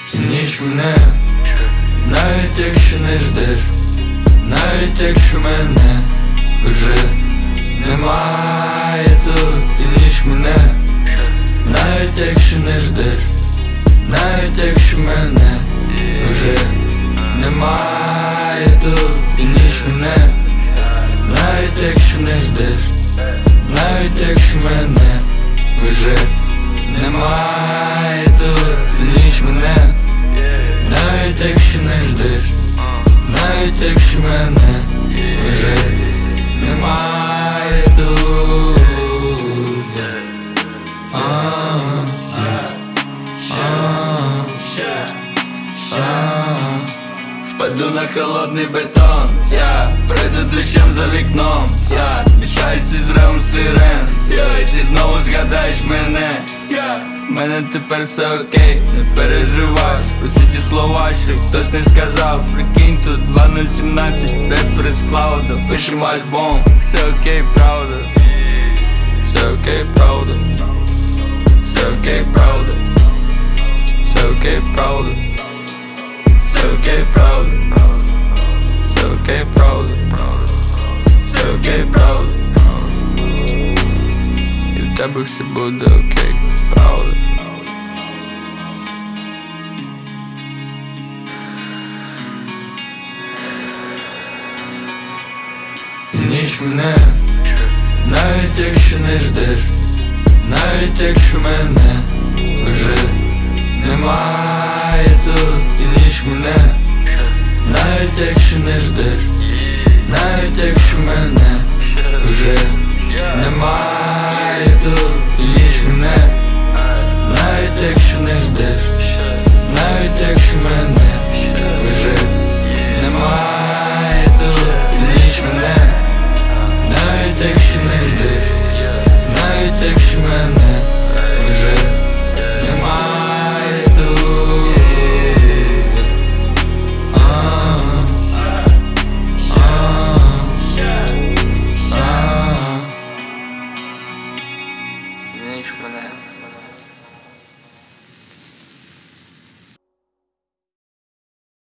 І ніч мене, навіть якщо не ждеш, навіть якщо мене вже немає тут. І ніч мене, навіть якщо не ждеш, навіть якщо мене вже немає тут. І ніч мене, навіть якщо не ждеш, навіть якщо мене вже немає тут. І ніч мене, навіть якщо не ждеш, навіть якщо мене вже немає тут. Впаду на холодний бетон, я пройду дощем за вікном, я мішаюся з ревом сирен, і ти знову згадаєш мене. В мене тепер все окей, не переживай. Усі ті слова, що хтось не сказав. Прикинь, тут 2017, репери з клауду, пишемо альбом. Все окей, правда. Все окей, правда. Все окей, правда. Все окей, правда. Все окей, правда. Все окей, правда. Все окей, правда. І в тебе все буде окей, правда. І ніч мене, навіть якщо не ждеш, навіть якщо мене вже немає тут. І ніч мене, навіть якщо не ждеш, навіть якщо мене вже немає.